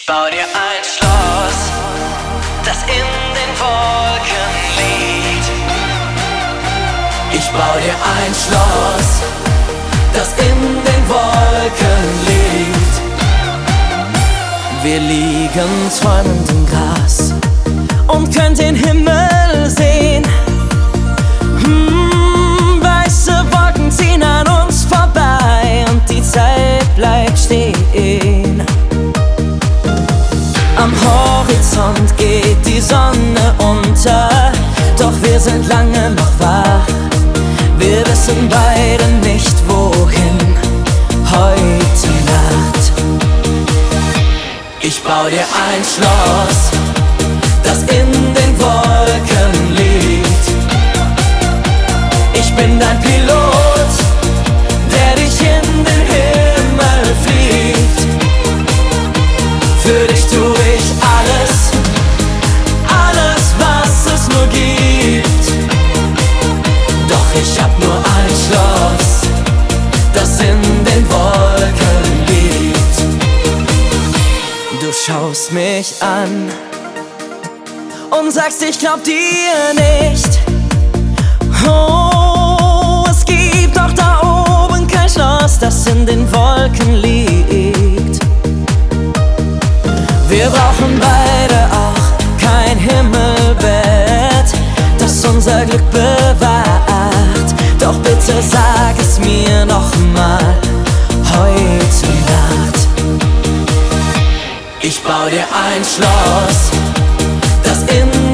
Ich bau dir ein Schloss, das in den Wolken liegt. Ich bau dir ein Schloss, das in den Wolken liegt. Wir liegen träumend im Gras und können den Himmel sehen. Weiße Wolken ziehen an uns vorbei und die Zeit bleibt stehen. Am Horizont geht die Sonne unter, doch wir sind lange noch wach. Wir wissen beide nicht wohin heute Nacht. Ich bau dir ein Schloss, das in den Wolken liegt. Ich bin dein Pilot, der dich in den Himmel fliegt. Für dich tu ich alles, alles was es nur gibt. Doch ich hab nur ein Schloss, das in den Wolken liegt. Du schaust mich an und sagst, ich glaub dir nicht. Oh, es gibt doch da oben kein Schloss, das in den Wolken liegt. Wir brauchen beide auch kein Himmelbett, das unser Glück bewahrt. Doch bitte sag es mir noch mal heute Nacht. Ich bau dir ein Schloss, das in